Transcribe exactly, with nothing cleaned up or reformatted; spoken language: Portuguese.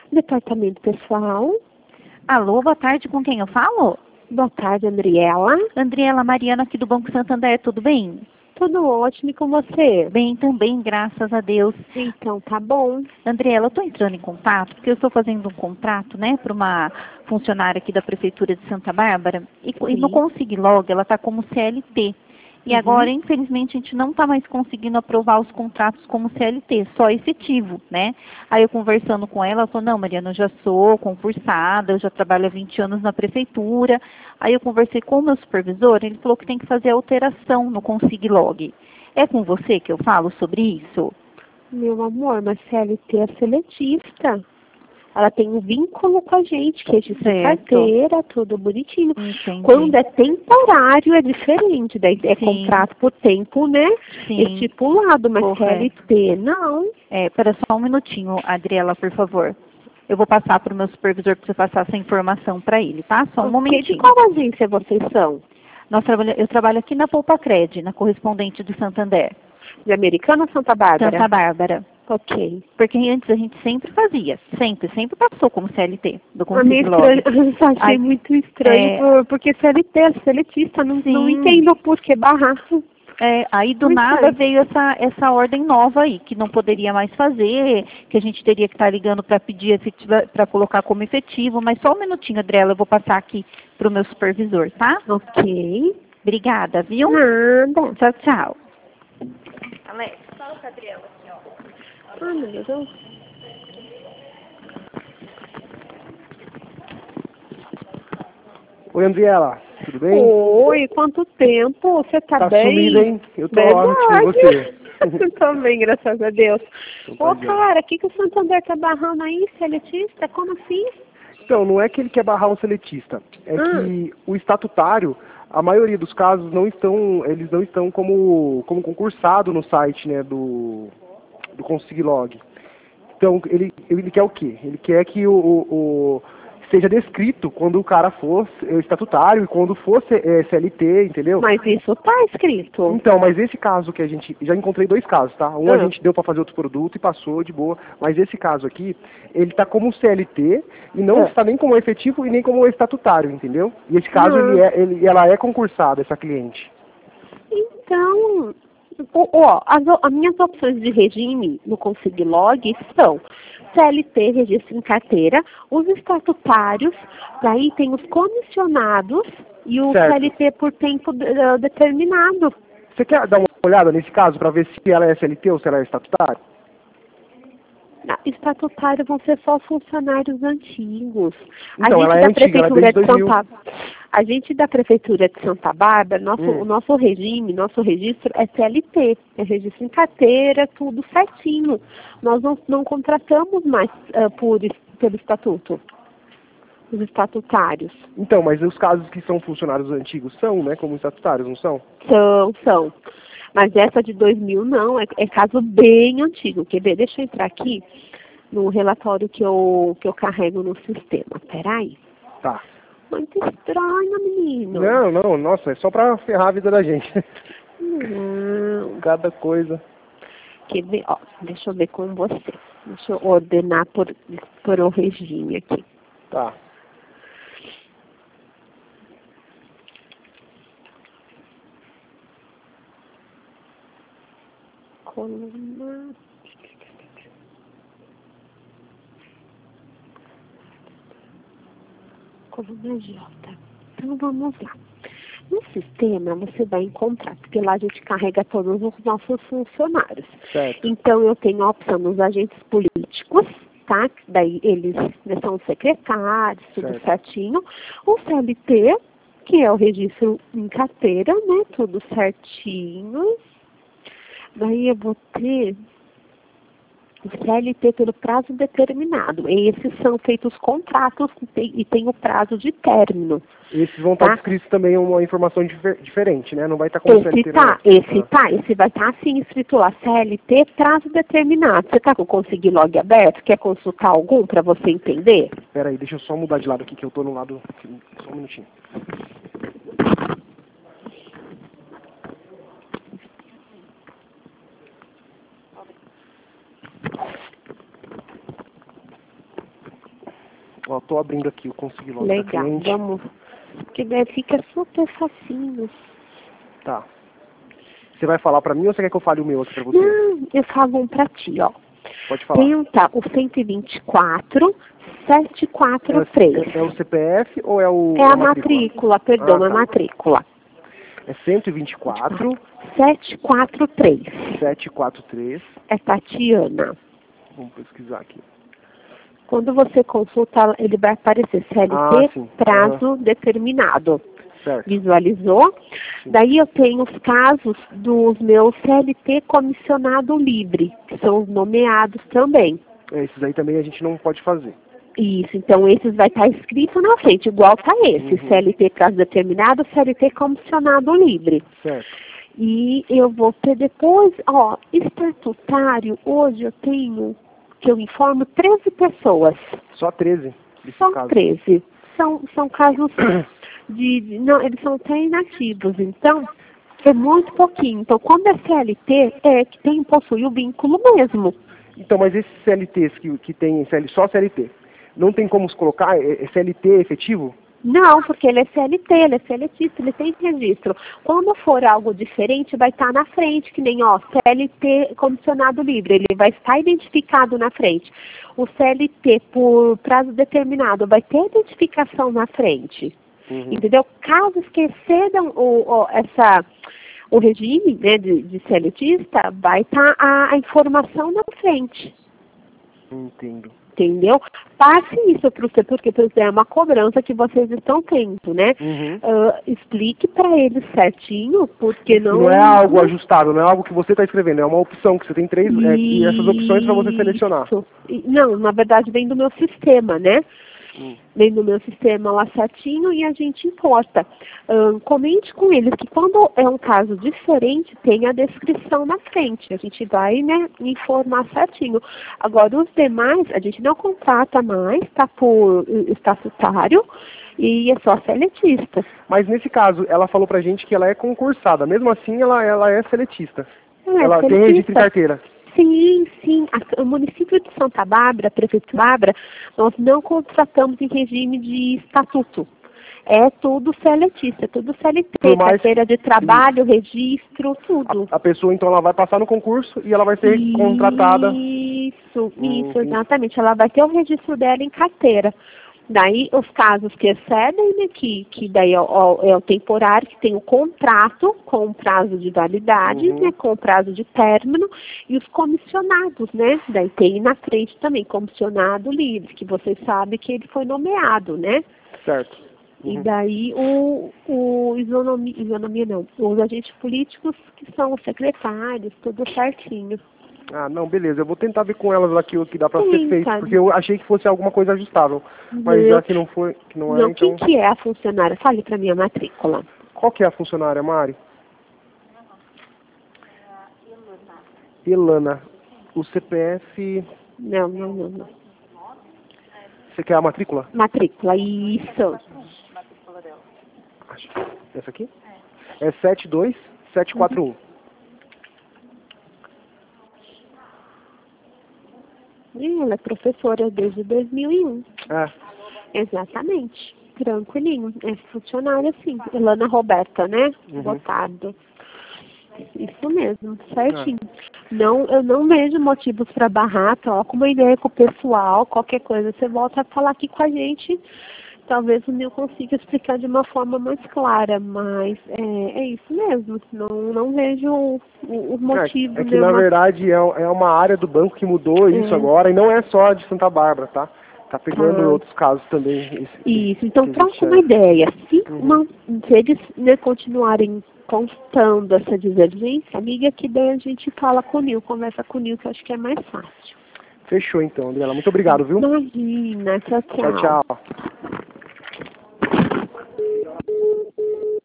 Departamento pessoal. Alô, boa tarde, com quem eu falo? Boa tarde, Andriela. Andriela Mariana aqui do Banco Santander, tudo bem? Tudo ótimo, e com você? Bem também, graças a Deus. Então, tá bom. Andriela, eu estou entrando em contato porque eu estou fazendo um contrato, né, para uma funcionária aqui da Prefeitura de Santa Bárbara e, e no Sim. Consiglog ela está como C L T. E Uhum. agora, infelizmente, a gente não está mais conseguindo aprovar os contratos como C L T, só efetivo, né? Aí eu conversando com ela, ela falou, não, Mariana, eu já sou concursada, eu já trabalho há vinte anos na prefeitura. Aí eu conversei com o meu supervisor, ele falou que tem que fazer alteração no Consiglog. É com você que eu falo sobre isso? Meu amor, mas C L T é seletista. Ela tem um vínculo com a gente, que é de carteira, tudo bonitinho. Entendi. Quando é temporário é diferente, daí é Sim. contrato por tempo, né? Sim. Estipulado, mas Correto. C L T não. É, espera só um minutinho, Adriela, por favor. Eu vou passar para o meu supervisor para você passar essa informação para ele, tá? Só um De momentinho. qual agência vocês são? Nós trabalha, eu trabalho aqui na Poupa Cred, na correspondente do Santander. De Americana ou Santa Bárbara? Santa Bárbara. Ok. Porque antes a gente sempre fazia, sempre, sempre passou como C L T do A minha Consiglog. estranho, eu achei Ai, muito estranho, é, por- porque C L T é seletista, não, não Sim. entendo por que barrar. É, aí do Muito nada estranho. veio essa, essa ordem nova aí, que não poderia mais fazer, que a gente teria que estar ligando para pedir para colocar como efetivo, mas só um minutinho, Adriela, eu vou passar aqui para o meu supervisor, tá? Ok. Obrigada, viu? Nada. Tchau, tchau. Alex, fala com a Adriela aqui, ó. Ah, meu Deus. Oi, Andriela, tudo bem? Oi, quanto tempo? Você tá, Tá bem? sumida, hein? Eu tô Verdade. ótimo, e você? Eu também, graças a Deus. Então tá Ô, bem. cara, o que, que o Santander tá barrando aí, seletista? Como assim? Então, não é que ele quer barrar um seletista, é Ah. que o estatutário, a maioria dos casos não estão, eles não estão como, como concursado no site, né, do, do Consiglog. Então, ele, ele quer o quê? Ele quer que o, o, o seja descrito quando o cara for estatutário e quando for é, C L T, entendeu? Mas isso tá escrito. Então, mas esse caso que a gente, já encontrei dois casos, tá? Um a Ah. gente deu para fazer outro produto e passou de boa, mas esse caso aqui, ele tá como C L T e não Ah. está nem como efetivo e nem como estatutário, entendeu? E esse caso, Ah. ele é, ele, ela é concursada, essa cliente. Então, ó, ó, as, o- as minhas opções de regime no Consiglog são C L T, registro em carteira, os estatutários, daí tem os comissionados e o Certo. C L T por tempo de- eh, determinado. Você quer dar uma olhada nesse caso para ver se ela é C L T ou se ela é estatutário? Ah, estatutário vão ser só funcionários antigos. Então, a ela gente é da antiga, ela é Prefeitura desde de dois mil. Santa A gente da Prefeitura de Santa Bárbara, nosso, Hum. o nosso regime, nosso registro é C L T, é registro em carteira, tudo certinho. Nós não, não contratamos mais ah, por, es- pelo estatuto, os estatutários. Então, mas os casos que são funcionários antigos são, né, como estatutários, não são? São, são. Mas essa de dois mil não, é, é caso bem antigo. Quer ver? Deixa eu entrar aqui no relatório que eu, que eu carrego no sistema. Peraí. Tá. Muito estranho, menino. Não, não, nossa, é só pra ferrar a vida da gente. Não. Cada coisa. Quer ver? Ó, deixa eu ver com você. Deixa eu ordenar por, por o regime aqui. Tá. Coluna. Coluna J. Então vamos lá. No sistema você vai encontrar, porque lá a gente carrega todos os nossos funcionários. Certo. Então eu tenho a opção dos agentes políticos, tá? Daí eles né, são secretários, tudo Certo. certinho. O C L T, que é o registro em carteira, né? Tudo certinho. Daí eu vou ter o C L T pelo prazo determinado. E esses são feitos contratos e tem, e tem o prazo de término. Esses vão estar Tá. descritos também uma informação difer- diferente, né? Não vai estar como Esse C L T. tá, né? esse Ah. tá, esse vai estar assim escrito lá, C L T, prazo determinado. Você tá com o Consiglog aberto? Quer consultar algum para você entender? Pera aí, deixa eu só mudar de lado aqui, que eu tô no lado... Só um minutinho. Ó, tô abrindo aqui o Consig Log da Legal, cliente. vamos. Porque daí fica super facinho. Tá. Você vai falar pra mim ou você quer que eu fale o meu aqui pra você? Não, eu falo um pra ti, ó. Pode falar. Tenta o cento e vinte e quatro, setecentos e quarenta e três. É, é, é o C P F ou é o É a a matrícula? matrícula, perdão, Ah, é a tá. matrícula. É cento e vinte e quatro, setecentos e quarenta e três. setecentos e quarenta e três. É Tatiana. Vamos pesquisar aqui. Quando você consulta, ele vai aparecer C L T, Ah, sim. prazo determinado. Certo. Visualizou? Sim. Daí eu tenho os casos dos meus C L T comissionado livre, que são os nomeados também. Esses aí também a gente não pode fazer. Isso, então esses vai estar escrito na frente, igual está esse, Uhum. C L T prazo determinado, C L T comissionado livre. Certo. E eu vou ter depois, ó, estatutário, hoje eu tenho, que eu informo treze pessoas. Só treze desses São casos. treze. São, são casos de, de, não, eles são até inativos, então é muito pouquinho. Então, quando é C L T, é que tem, possui o vínculo mesmo. Então, mas esses C L Ts que, que tem C L, só C L T, não tem como os colocar? É, é C L T efetivo? Não, porque ele é C L T, ele é seletista, ele tem registro. Quando for algo diferente, vai estar na frente, que nem, ó, C L T comissionado livre, ele vai estar identificado na frente. O C L T por prazo determinado vai ter identificação na frente. Uhum. Entendeu? Casos que excedam o, o, essa, o regime, né, de, de seletista, vai estar a, a informação na frente. Entendo. Entendeu? Passe isso para o setor, porque por exemplo, é uma cobrança que vocês estão tendo, né? Uhum. Uh, explique para eles certinho, porque não... Não é algo ajustável, não é algo que você está escrevendo, é uma opção que você tem três, é, e essas opções para você selecionar. Isso. E- Não, na verdade vem do meu sistema, né? Hum. Vem do meu sistema lá certinho e a gente importa. Ahn, comente com eles que quando é um caso diferente, tem a descrição na frente. A gente vai, né, informar certinho. Agora, os demais, a gente não contrata mais, tá por eh, estatutário e é só seletista. Mas nesse caso, ela falou pra gente que ela é concursada, mesmo assim ela, ela é seletista. Ela é ela tem seletista. registro em carteira. Sim, sim. A- o município de Santa Bárbara, a prefeitura de Bárbara, nós não contratamos em regime de estatuto. É tudo seletista, é tudo C L T, Por mais- carteira de trabalho, registro, tudo. A, a pessoa, então, ela vai passar no concurso e ela vai ser contratada. Isso, Hum, isso, exatamente. Ela vai ter o registro dela em carteira. Daí, os casos que excedem, né, que, que daí é o, é o temporário, que tem o contrato com o prazo de validade, Uhum. né, com o prazo de término, e os comissionados, né? Daí tem na frente também, comissionado livre, que vocês sabem que ele foi nomeado, né? Certo. E Uhum. daí o, o isonomia, isonomia não, os agentes políticos que são os secretários, tudo certinho. Ah, não, beleza. Eu vou tentar ver com elas aqui o que dá pra ser Sim, feito, sabe. porque eu achei que fosse alguma coisa ajustável. Mas Não. já que não foi, que não é, Não, então... quem que é a funcionária? Fale para mim a matrícula. Qual que é a funcionária, Mari? Elana. O C P F... Não, não, não, não. Você quer a matrícula? Matrícula, isso. Acho. Essa aqui? É sete dois sete quatro um. E ela é professora desde dois mil e um. É. Exatamente. Tranquilinho. É funcionária, sim. Elana Roberta, né? Uhum. Botado. Isso mesmo, certinho. Não, eu não vejo motivos para barrar, troca uma ideia com o pessoal, qualquer coisa, você volta a falar aqui com a gente. Talvez o meu consiga explicar de uma forma mais clara, mas é, é isso mesmo. Não, não vejo o, o motivo. É, é que de na uma- verdade é, é uma área do banco que mudou isso É. agora, e não é só de Santa Bárbara, tá? Tá pegando Tá. outros casos também. Esse, Isso, então que a gente troca uma é. ideia. Se, Uhum. não, se eles, né, continuarem constando essa divergência, amiga, que daí a gente fala com o Nil, conversa com o Nil, que eu acho que é mais fácil. Fechou então, Adriana. Muito obrigado, viu? Imagina, tchau, tchau. Tchau, tchau.